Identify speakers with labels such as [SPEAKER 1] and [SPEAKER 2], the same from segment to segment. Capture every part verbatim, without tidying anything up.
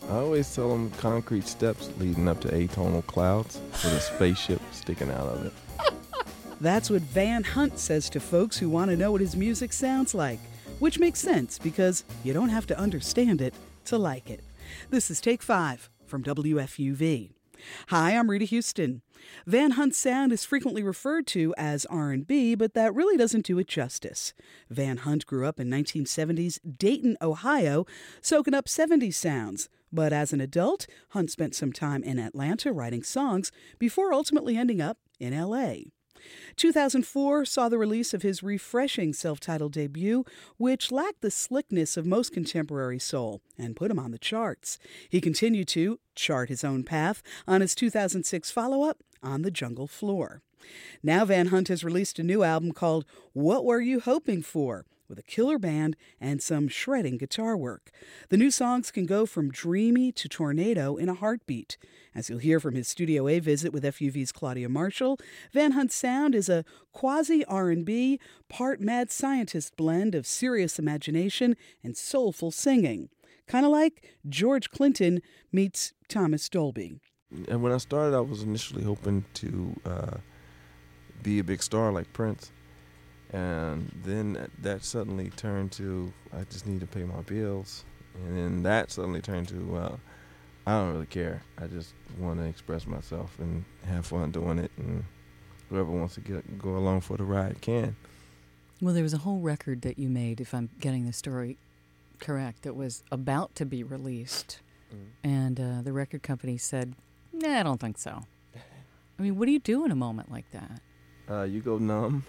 [SPEAKER 1] I always tell them concrete steps leading up to atonal clouds with a spaceship sticking out of it.
[SPEAKER 2] That's what Van Hunt says to folks who want to know what his music sounds like, which makes sense because you don't have to understand it to like it. This is Take Five from W F U V. Hi, I'm Rita Houston. Van Hunt's sound is frequently referred to as R and B, but that really doesn't do it justice. Van Hunt grew up in nineteen seventies Dayton, Ohio, soaking up seventies sounds. But as an adult, Hunt spent some time in Atlanta writing songs before ultimately ending up in L A two thousand four saw the release of his refreshing self-titled debut, which lacked the slickness of most contemporary soul and put him on the charts. He continued to chart his own path on his two thousand six follow-up, On the Jungle Floor. Now Van Hunt has released a new album called What Were You Hoping For?, with a killer band and some shredding guitar work. The new songs can go from dreamy to tornado in a heartbeat. As you'll hear from his Studio A visit with F U V's Claudia Marshall, Van Hunt's sound is a quasi-R and B, part mad scientist blend of serious imagination and soulful singing. Kind of like George Clinton meets Thomas Dolby.
[SPEAKER 1] And when I started, I was initially hoping to uh, be a big star like Prince. And then that suddenly turned to, I just need to pay my bills. And then that suddenly turned to, well, I don't really care. I just want to express myself and have fun doing it. And whoever wants to get go along for the ride can.
[SPEAKER 3] Well, there was a whole record that you made, if I'm getting the story correct, that was about to be released. Mm. And uh, the record company said, nah, I don't think so. I mean, what do you do in a moment like that?
[SPEAKER 1] Uh, you go numb.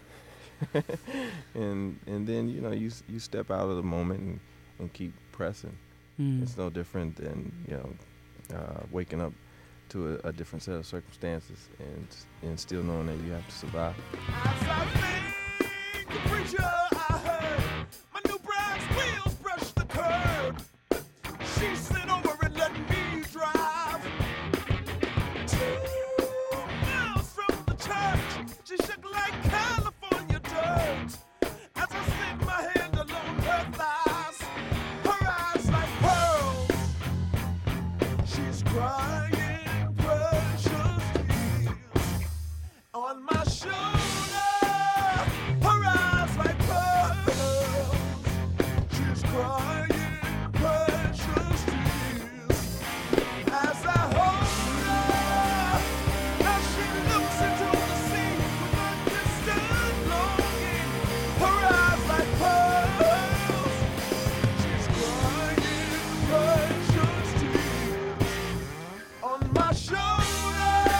[SPEAKER 1] and and then you know you you step out of the moment and, and keep pressing. Mm. It's no different than you know uh, waking up to a, a different set of circumstances and and still knowing that you have to survive. As I think, the preacher, I heard my new bride's wheels brush the curb. She slid over and let me drive. Two miles from the church, she shook like California. As I slid my hand along her thighs, her eyes like pearls. She's crying precious tears on my shoulder. Her eyes like pearls. She's crying precious tears as I hold her. As she looks into the sea with a distant longing. Her eyes like pearls. She's crying precious tears on my shoulder.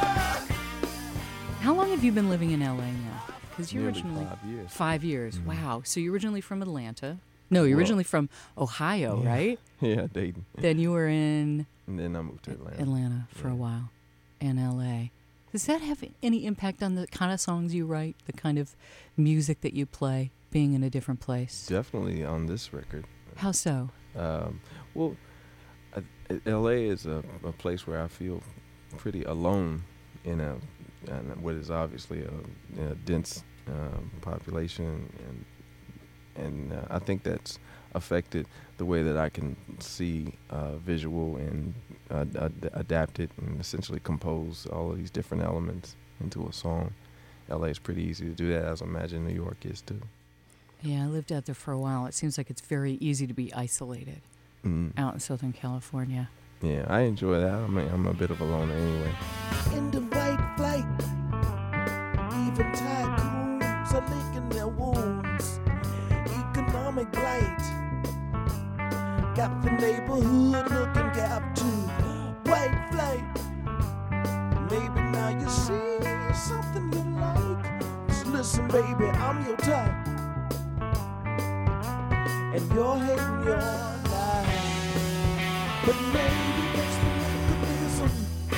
[SPEAKER 3] How long have you been living in L A now? Because you
[SPEAKER 1] Nearly
[SPEAKER 3] originally
[SPEAKER 1] five years.
[SPEAKER 3] Five years.
[SPEAKER 1] Mm-hmm.
[SPEAKER 3] Wow. So you're originally from Atlanta. No, you're
[SPEAKER 1] Well,
[SPEAKER 3] originally from Ohio,
[SPEAKER 1] yeah.
[SPEAKER 3] right?
[SPEAKER 1] Yeah, Dayton.
[SPEAKER 3] Then you were in
[SPEAKER 1] And then I moved to Atlanta.
[SPEAKER 3] Atlanta for
[SPEAKER 1] yeah.
[SPEAKER 3] a while, and L A. Does that have any impact on the kind of songs you write, the kind of music that you play, being in a different place?
[SPEAKER 1] Definitely on this record.
[SPEAKER 3] How so?
[SPEAKER 1] Um, well, I, L A is a, a place where I feel pretty alone in a in what is obviously a, a dense um, population, and and uh, I think that's affected the way that I can see uh, visual and uh, ad- adapt it and essentially compose all of these different elements into a song. L A is pretty easy to do that, as I imagine New York is too.
[SPEAKER 3] Yeah, I lived out there for a while. It seems like it's very easy to be isolated
[SPEAKER 1] Mm.
[SPEAKER 3] out in Southern California.
[SPEAKER 1] Yeah, I enjoy that. I'm a, I'm a bit of a loner anyway.
[SPEAKER 4] In the white flight, even tycoons are licking their wounds. Economic blight got the neighborhood looking gap to white flight. Maybe now you see something you like. Just listen, baby, I'm your type, and you're hating your life. But maybe it's the mechanism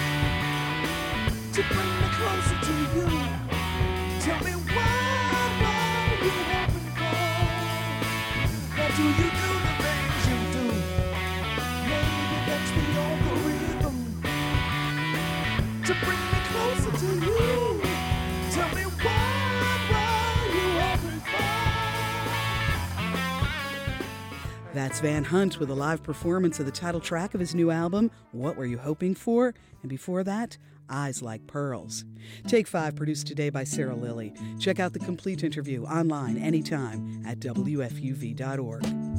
[SPEAKER 4] to bring me closer to you. Tell me why, why you haven't called. Now do you do the things you do? Maybe that's the algorithm to bring me closer to you. Tell me why, why you haven't called.
[SPEAKER 2] That's That's Van Hunt with a live performance of the title track of his new album, What Were You Hoping For? And before that, Eyes Like Pearls. Take Five, produced today by Sarah Lilly. Check out the complete interview online anytime at W F U V dot org.